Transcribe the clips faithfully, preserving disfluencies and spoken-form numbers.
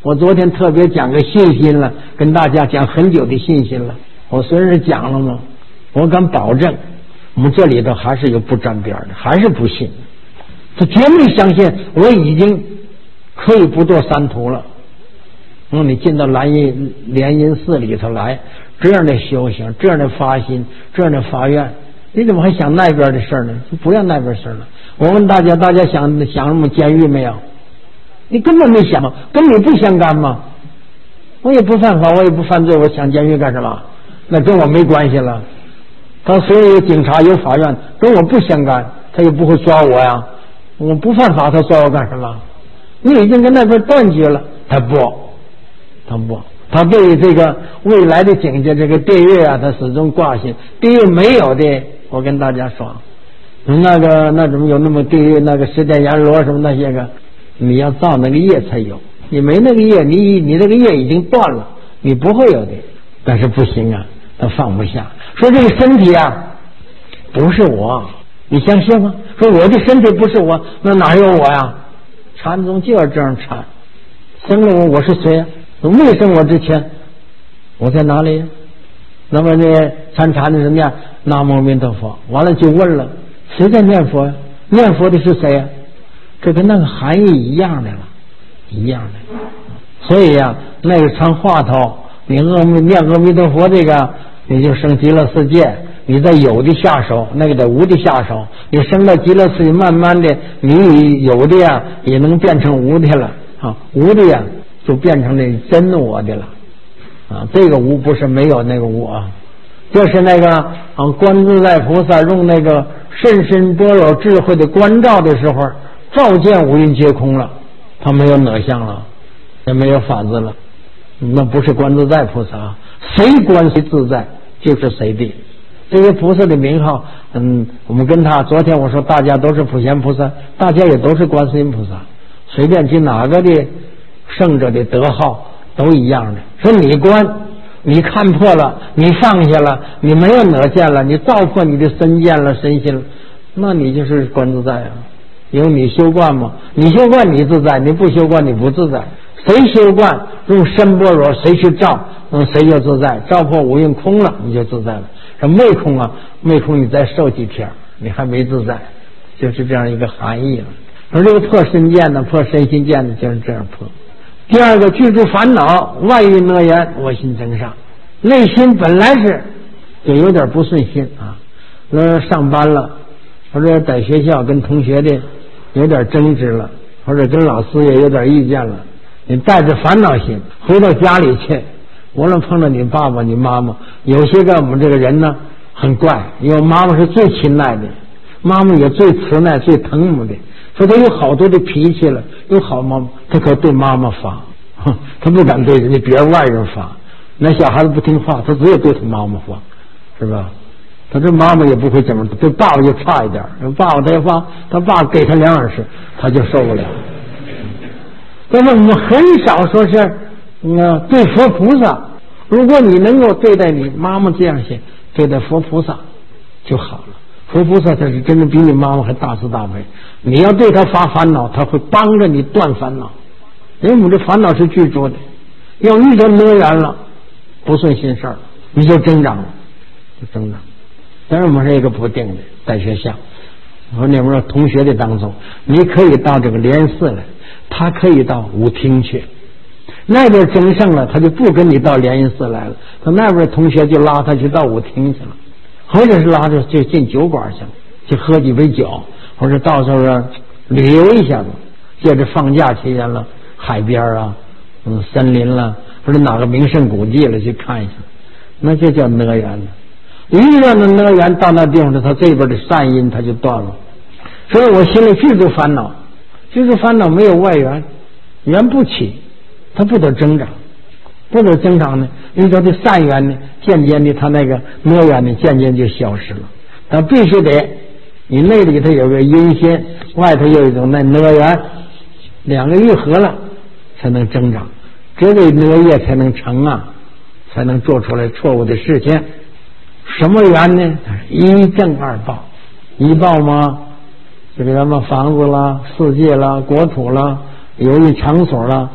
我昨天特别讲个信心了，跟大家讲很久的信心了。我虽然是讲了嘛，我敢保证，我们这里头还是有不沾边的，还是不信。他绝没相信我已经可以不堕三途了。嗯，你进到兰因莲因寺里头来，这样的修行，这样的发心，这样的发愿，你怎么还想那边的事呢？就不要那边事了。我问大家，大家想想什么监狱没有？你根本没想嘛，跟你不相干嘛。我也不犯法，我也不犯罪，我想监狱干什么？那跟我没关系了。他虽然有警察有法院，跟我不相干，他也不会抓我呀。我不犯法，他抓我干什么？你已经跟那边断绝了。他不，他不，他对这个未来的境界，这个地狱啊，他始终挂心。地狱没有的，我跟大家说，那个那怎么有那么地狱？那个十殿阎罗什么那些个，你要造那个业才有。你没那个业，你你这个业已经断了，你不会有的。但是不行啊，他放不下。说这个身体啊，不是我，你相信吗？说我的身体不是我，那哪有我呀？禅宗就要这样禅。生了我，我是谁呀？没生我之前，我在哪里呀？那么呢，参禅的是念南无阿弥陀佛，完了就问了，谁在念佛呀？念佛的是谁呀？这跟那个含义一样的了，一样的。所以呀、啊，那个传话头，你阿弥念阿弥陀佛这个，你就升极乐世界。你在有的下手，那个在无的下手。你升到极乐世界，慢慢的，你有的呀也能变成无的了啊，无的呀就变成那真我的了啊。这个无不是没有那个无啊，就是那个啊观自在菩萨用那个甚深般若智慧的观照的时候，照见五蕴皆空了，他没有哪相了，也没有法子了，那不是观自在菩萨啊，谁观谁自在就是谁的。这些菩萨的名号，嗯，我们跟他昨天我说大家都是普贤菩萨，大家也都是观世音菩萨，随便提哪个的圣者的德号都一样的。说你观，你看破了，你放下了，你没有哪见了，你照破你的身见了身心了，那你就是观自在啊。因为你修观嘛，你修观你自在，你不修观你不自在。谁修观用深般若，谁去照，嗯，谁就自在。照破五蕴空了，你就自在了。这没空啊，没空你再受几天，你还没自在，就是这样一个含义了。而这个破身见呢，破身心见呢，就是这样破。第二个，具足烦恼，外欲讷言，我心增上。内心本来是就有点不顺心啊，那上班了，或者在学校跟同学的有点争执了，或者跟老师也有点意见了，你带着烦恼心回到家里去，无论碰到你爸爸你妈妈，有些个我们这个人呢很怪，因为妈妈是最亲爱的，妈妈也最慈爱最疼我们的，说他有好多的脾气了，有好妈妈他可对妈妈发，他不敢对人家别人外人发。那小孩子不听话，他只有对他妈妈发，是吧？他这妈妈也不会怎么，对爸爸就差一点，爸爸他要发，他爸给他两耳屎他就受不了。但是我们很少说是嗯对佛菩萨，如果你能够对待你妈妈这样些，对待佛菩萨就好了。佛菩萨他是真的比你妈妈还大慈大悲，你要对他发烦恼，他会帮着你断烦恼，因为我们这烦恼是具足的，要遇到恶缘了，不顺心事儿，你就增长了，就增长。当然我们是一个不定的，在学校和你们同学的当中，你可以到这个莲寺来，他可以到舞厅去，那边争胜了，他就不跟你到莲因寺来了，他那边同学就拉他去到舞厅去了，或者是拉着就进酒馆去了，去喝几杯酒，或者到时候旅游一下子，借着放假期间了，海边啊，嗯，森林了，或者哪个名胜古迹了去看一下，那就叫恶缘了。遇到的恶缘到那地方的，他这边的善因他就断了。所以我心里具足烦恼，具足烦恼没有外缘，缘不起，他不得增长，不得增长呢，遇到的善缘呢，渐渐的他那个恶缘呢，渐渐就消失了。他必须得你内里头有个阴心，外头有一种那恶缘，两个愈合了才能增长，这个恶业才能成啊，才能做出来错误的事情。什么缘呢？一正二报。一报嘛，这个什么房子啦、世界啦、国土啦、有一场所啦，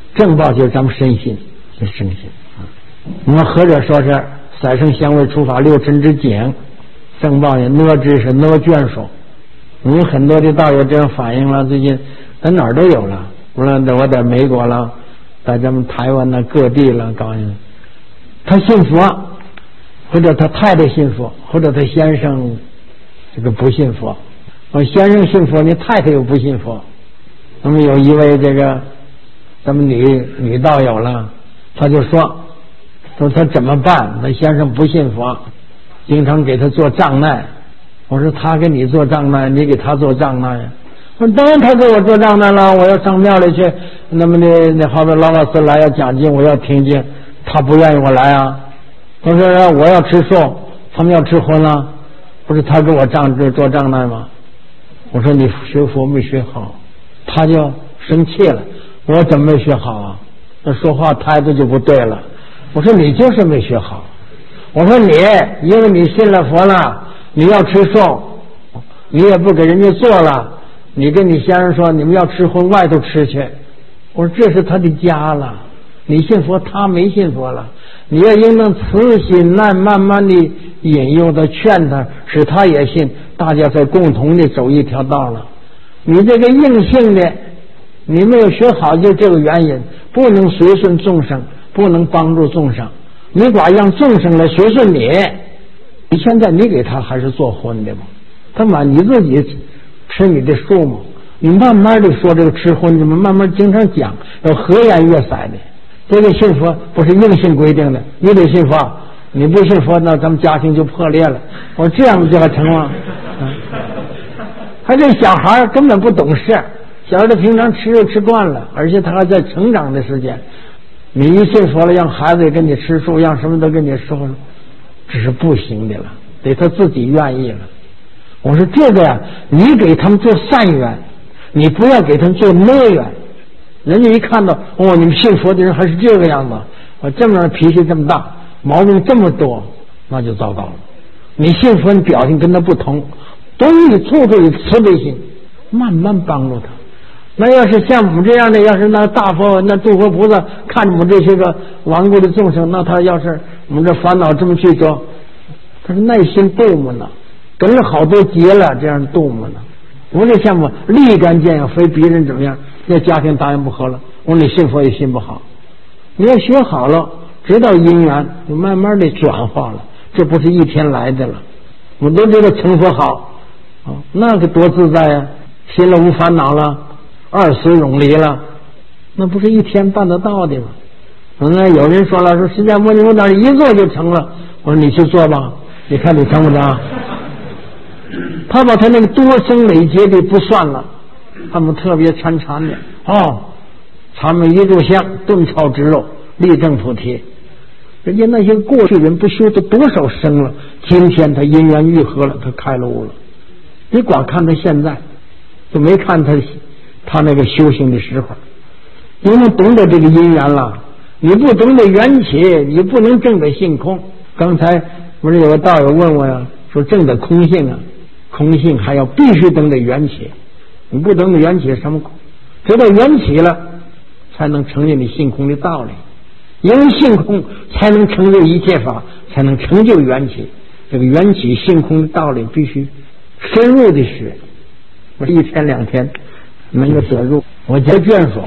正报就是咱们身心，是身心啊。我们或者说是三圣相位触法六尘之境，正报呢哪知是哪眷属。我们很多的道友这样反映了，最近在哪儿都有了，无论我在美国了，在咱们台湾的各地了，高兴他信佛，或者他太太信佛，或者他先生这个不信佛。我先生信佛，你太太又不信佛。那么有一位这个咱们女女道友了，他就说说他怎么办？他先生不信佛，经常给他做障碍。我说他给你做障碍，你给他做障碍呀？我说当然他给我做障碍了，我要上庙里去，那么的那好多老老师来要讲经，我要听经，他不愿意我来啊。他说我要吃素，他们要吃荤了，不是他给我障做障碍吗？我说你学佛没学好，他就生气了。我怎么没学好啊？那说话态度就不对了。我说你就是没学好。我说你因为你信了佛了，你要吃素，你也不给人家做了，你跟你先生说你们要吃荤，外头吃去。我说这是他的家了，你信佛，他没信佛了，你要应当慈心难慢慢的引诱他，劝他，使他也信，大家才共同的走一条道了。你这个硬性的，你没有学好，就这个原因，不能随顺众生，不能帮助众生，你管让众生来随顺你。你现在你给他还是做荤的吗？他妈你自己吃你的素吗？你慢慢的说这个吃荤，你们慢慢经常讲，要和颜悦色的。这个信佛不是硬性规定的，你得信佛，你不信佛，那咱们家庭就破裂了。我这样就还成吗？嗯，他这小孩根本不懂事，小孩子平常吃肉吃惯了，而且他还在成长的时间。你一信佛了，让孩子跟你吃素，让什么都跟你说了，这是不行的了，得他自己愿意了。我说这个呀，你给他们做善缘，你不要给他们做恶缘。人家一看到哦，你们信佛的人还是这个样子，我这么脾气这么大，毛病这么多，那就糟糕了。你信佛，你表现跟他不同，都以处处以慈悲心，慢慢帮助他。那要是像我们这样的，要是那大佛那诸佛菩萨看着我们这些个顽固的众生，那他要是我们这烦恼这么去着，他是耐心度我们呢，跟了好多劫了，这样度我们呢。我这像我立竿见影，非别人怎么样，那家庭当然不和了。我说你信佛也信不好，你要学好了，知道因缘，就慢慢的转化了，这不是一天来的了。我都知道成佛好，啊，那个多自在呀，心了无烦恼了，二死永离了，那不是一天办得到的吗？那有人说了，说释迦牟尼佛那一做就成了。我说你去做吧，你看你成不成？他把他那个多生累劫的不算了，他们特别参禅的哦，他们一炷香顿超之肉，立正菩提。人家那些过去人不修的多少生了，今天他因缘愈合了，他开了悟了。你光看他现在，就没看他他那个修行的时候。你们懂得这个因缘了，你不懂得缘起，你不能证得性空。刚才不是有个道友问我呀，说证得空性啊，空性还要必须懂得缘起，你不懂得缘起什么空？知道缘起了，才能成就你性空的道理。因为性空才能成就一切法，才能成就缘起。这个缘起性空的道理必须深入的学，我一天两天能够得入。我家眷属，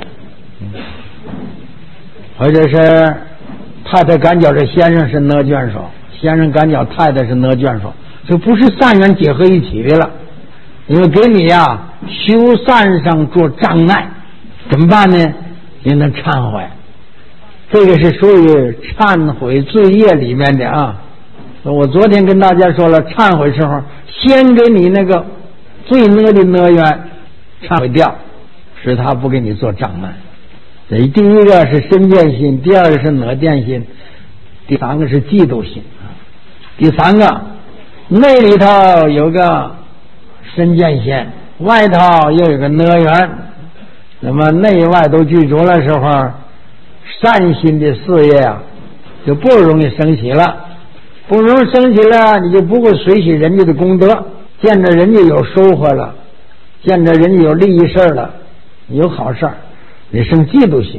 或者是太太赶脚是先生是哪眷属，先生赶脚太太是哪眷属，这不是善缘结合一起的了。因为给你呀、啊、修善上做障碍，怎么办呢？你能忏悔，这个是属于忏悔罪业里面的啊。我昨天跟大家说了，忏悔时候先给你那个最恶的恶缘忏悔掉，使他不给你做障碍。这第一个是身见心，第二个是恶见心，第三个是嫉妒心。第三个内里头有个身见心，外头又有个恶缘，那么内外都具足了时候，善心的事业啊就不容易升起了。不容易升起了，你就不会随喜人家的功德，见着人家有收获了，见着人家有利益事了，有好事儿，你生嫉妒心，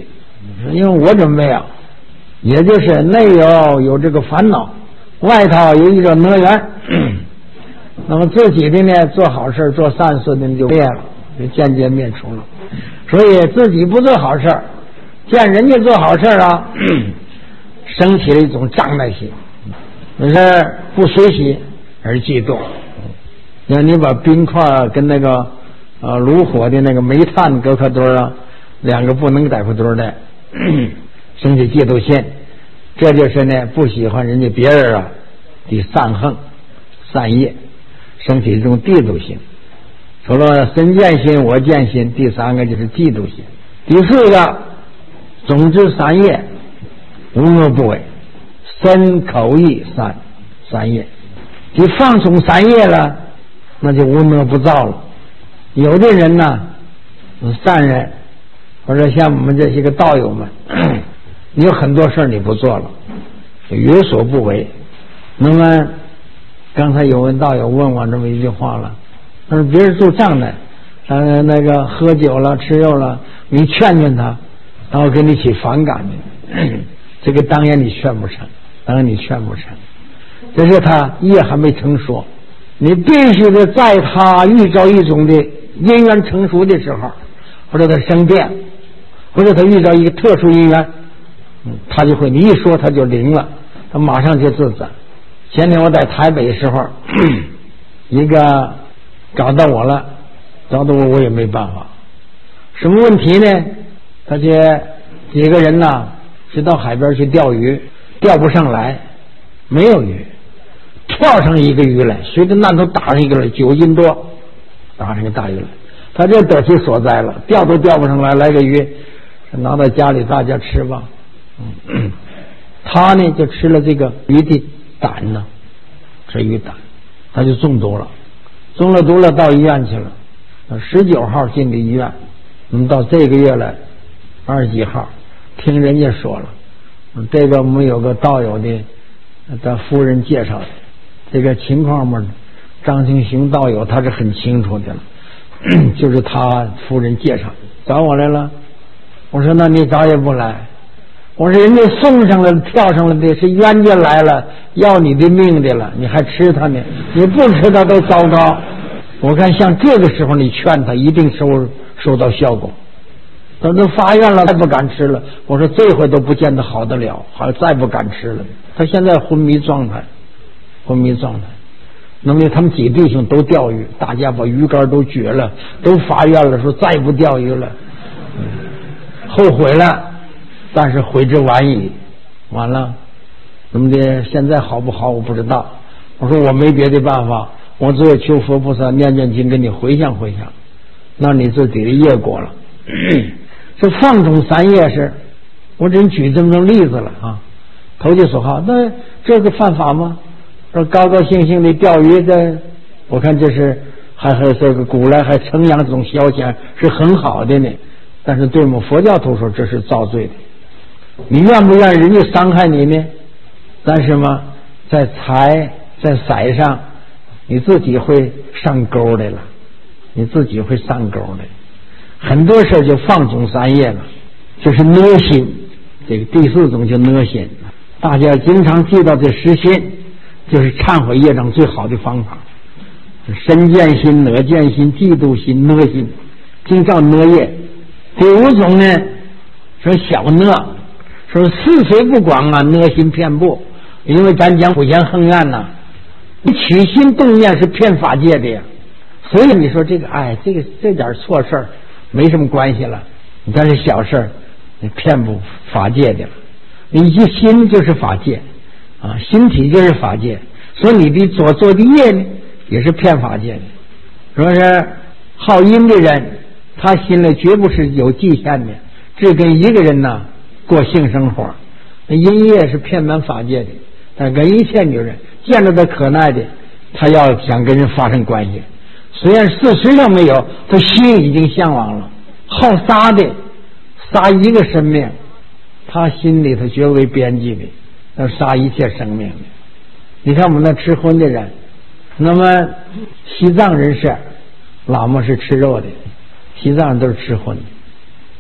因为我准备啊，也就是内有有这个烦恼，外头有一个恶缘，那么自己的呢做好事做善事的就灭了，就渐渐灭除了。所以自己不做好事，见人家做好事啊，升起了一种障碍心，就是不学习而嫉妒。像你把冰块跟那个呃炉火的那个煤炭隔颗堆啊，两个不能在乎堆的，升起嫉妒心，这就是呢不喜欢人家别人啊的善行善业，升起这种嫉妒心。除了身见心我见心，第三个就是嫉妒心。第四个总之三业无恶不为，身口意三三业，你放纵三业了，那就无恶不造了。有的人呢善人或者像我们这些个道友们，你有很多事你不做了，有所不为。那么刚才有位道友问我这么一句话了，他说别人做账的，呃那个喝酒了吃肉了，你劝劝他，然后跟你起反感的，这个当然你劝不成，当然你劝不成，这是他业还没成熟。你必须得在他遇着一种的因缘成熟的时候，或者他生病，或者他遇到一个特殊因缘，嗯，他就会你一说他就灵了，他马上就自在。前天我在台北的时候，一个找到我了，找到我我也没办法。什么问题呢？他这几个人呢是到海边去钓鱼，钓不上来，没有鱼，跳上一个鱼来，随着那头打上一个来，九斤多，打上个大鱼来。他这得其所在了，钓都钓不上来，来个鱼拿到家里大家吃吧。嗯，他呢就吃了这个鱼的胆呢，吃鱼胆，他就中毒了，中了毒了到医院去了。十九号进的医院，我们到这个月来二十几号，听人家说了，这个我们有个道友的的夫人介绍的，这个情况嘛，张清雄道友他是很清楚的了，就是他夫人介绍找我来了。我说那你早也不来，我说人家送上来跳上来的是冤家来了要你的命的了，你还吃他呢？你不吃他都糟糕。我看像这个时候你劝他一定收收到效果。他都发愿了再不敢吃了，我说这回都不见得好得了，好再不敢吃了。他现在昏迷状态，昏迷状态。那么他们几弟兄都钓鱼，大家把鱼竿都绝了，都发愿了说再不钓鱼了，后悔了，但是悔之晚矣。完了怎么的现在好不好我不知道。我说我没别的办法，我只有求佛菩萨念念经给你回向回向，那你自己的业果了。这放纵三业是我真举这么个例子了啊。投其所好，那这个犯法吗？说高高兴兴的钓鱼的，我看这是还还这个古来还称扬这种消遣是很好的呢。但是对我们佛教徒说这是造罪的。你愿不愿意人家伤害你呢？但是嘛，在财在色上你自己会上钩的了，你自己会上钩的。很多事就放纵三业了，就是恶心。这个第四种就恶心，大家经常记到这十心，就是忏悔业障最好的方法。身见心、恶见心、嫉妒心、恶心，经照恶业。第五种呢，说小恶，说是非不广啊，恶心遍布。因为咱讲普贤横愿呐，你起心动念是骗法界的呀。所以你说这个，哎，这个这点错事儿没什么关系了，你这是小事儿，你骗不法界的了。你一心就是法界啊，心体就是法界，所以你的所做的业呢，也是骗法界的。说是好阴的人，他心里绝不是有界限的，只跟一个人呢过性生活。阴业是骗满法界的，但跟一切女人见着他可耐的，他要想跟人发生关系，虽然事实上没有，他心已经向往了。好杀的，杀一个生命，他心里头绝为边际的，要杀一切生命的。你看我们那吃荤的人，那么西藏人是喇嘛是吃肉的，西藏人都是吃荤的，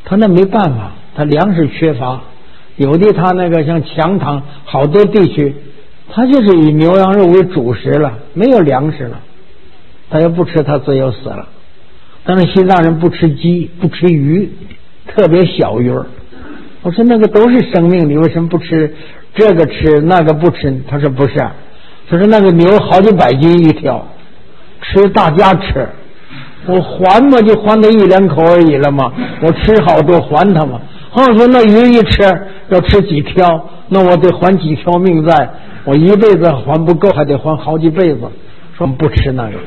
他那没办法，他粮食缺乏，有的他那个像强塘好多地区，他就是以牛羊肉为主食了，没有粮食了，他要不吃他自由死了。但是西藏人不吃鸡不吃鱼，特别小鱼儿。我说那个都是生命，你为什么不吃这个吃那个不吃？他说不是，他说那个牛好几百斤一条，吃大家吃，我还嘛就还他一两口而已了嘛，我吃好多还他嘛。我说那鱼一吃要吃几条，那我得还几条命债，我一辈子还不够，还得还好几辈子。说不吃那个，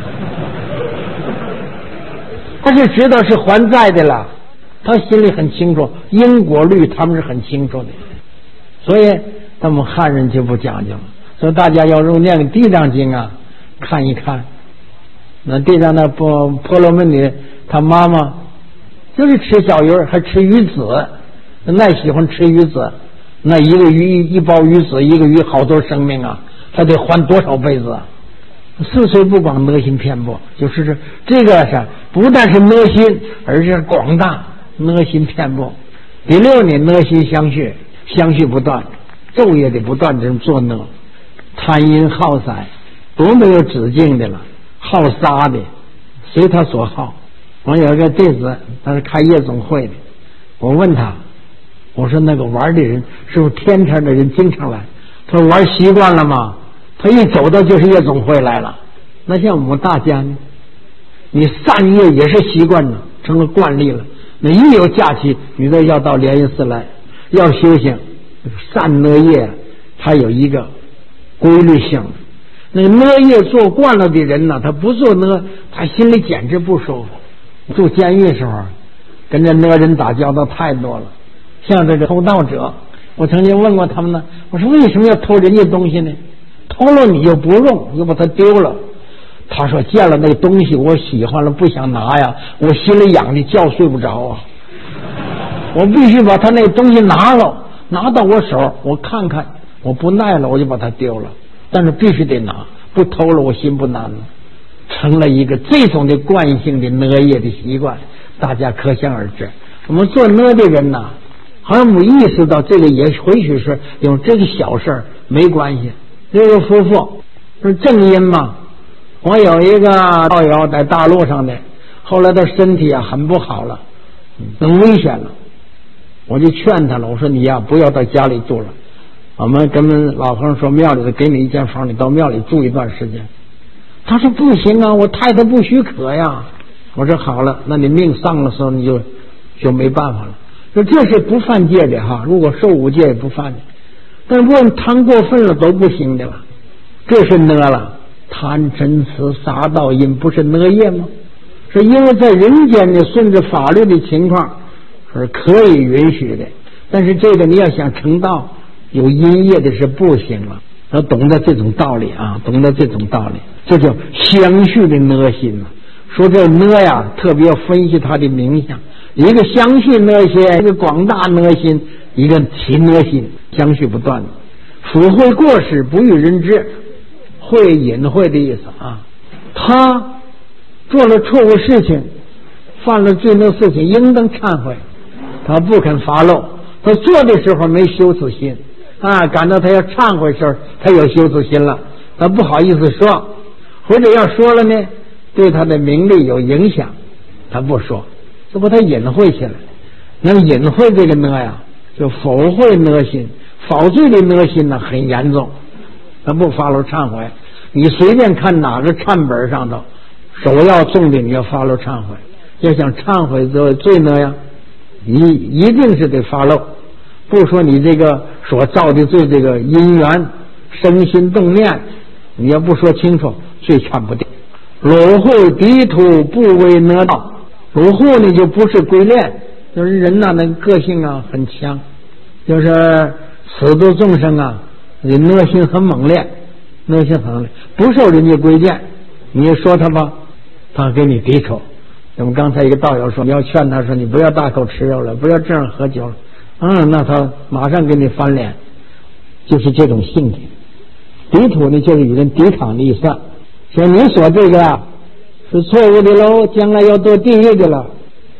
他是知道是还债的了，他心里很清楚，因果律他们是很清楚的，所以他们汉人就不讲究了。所以大家要用念地藏经啊，看一看。那地藏那婆婆罗门女，他妈妈就是吃小鱼还吃鱼子，那喜欢吃鱼子，那一个鱼一包鱼子，一个鱼好多生命啊，他得还多少辈子啊？四岁不广，恶心偏颇，就是这这个是不但是恶心，而是广大，恶心偏颇。第六呢，恶心相续，相续不断，昼夜的不断这种作恶，贪淫好色，多没有止境的了，好杀的，随他所好。我有一个弟子，他是开夜总会的，我问他，我说那个玩的人是不是天天的人经常来？他说玩习惯了吗？他一走到就是夜总会来了。那像我们大家呢，你散夜也是习惯了，成了惯例了。那一有假期，你都要到莲云寺来，要修行。散恶业它有一个规律性，那恶业做惯了的人呢，他不做恶，他心里简直不舒服。住监狱时候，跟这恶人打交道太多了，像这个偷盗者，我曾经问过他们呢，我说为什么要偷人家东西呢？偷了你又不用，又把它丢了。他说见了那个东西我喜欢了，不想拿呀，我心里痒的觉睡不着啊，我必须把他那东西拿了，拿到我手我看看，我不耐了我就把它丢了，但是必须得拿，不偷了我心不难了。成了一个这种的惯性的恶业的习惯，大家可想而知。我们做恶的人呐，好像没意识到这个，也或许是有这个小事没关系。这个夫妇是正因嘛，我有一个道友在大陆上的，后来他身体啊很不好了，很危险了，我就劝他了，我说你呀不要到家里住了，我们跟老和尚说庙里头给你一间房，你到庙里住一段时间。他说不行啊，我太太不许可呀。我说好了，那你命丧的时候你就就没办法了。说这是不犯戒的哈，如果受五戒也不犯的，但如果贪过分了都不行的了，这是恶了。贪嗔痴杀盗淫不是恶业吗？是因为在人间的顺着法律的情况是可以允许的，但是这个你要想成道有因业的是不行了。要懂得这种道理啊，懂得这种道理，这叫相续的恶心了。说这恶呀，特别要分析它的名相，一个相续恶心，一个广大恶心，一个起恶心，相续不断的。腐会过失不与人知，会隐晦的意思啊。他做了错误事情，犯了罪恶事情，应当忏悔，他不肯发露，他做的时候没羞耻心啊，感到他要忏悔时候他有羞耻心了，他不好意思说，或者要说了呢对他的名利有影响，他不说，这不他隐晦起来。那隐晦这个呢呀，就否会恶心，否罪的恶心呢很严重，他不发露忏悔。你随便看哪个忏本上头首要重点你要发露忏悔，要想忏悔这罪呢呀，一一定是得发露，不说你这个所造的罪这个因缘生心动念，你要不说清楚罪忏不定。鲁户敌土不为恶道，鲁户呢就不是归恋，就是人呐、啊、那个个性啊很强，就是死度众生啊恶心很猛烈，恶心很猛烈，不受人家规谏，你说他吧他给你抵触。我们刚才一个道友说你要劝他说你不要大口吃肉了，不要这样喝酒了，嗯，那他马上给你翻脸，就是这种性情。抵土呢就是与人抵抗的意思，说你说这个啊是错误的喽，将来要堕地狱的了。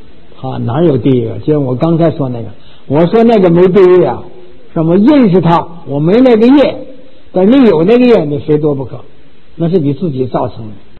哈，哪有地狱啊？就像我刚才说那个，我说那个没地狱啊，什么认识他，我没那个业，但你有那个业，你非多不可，那是你自己造成的。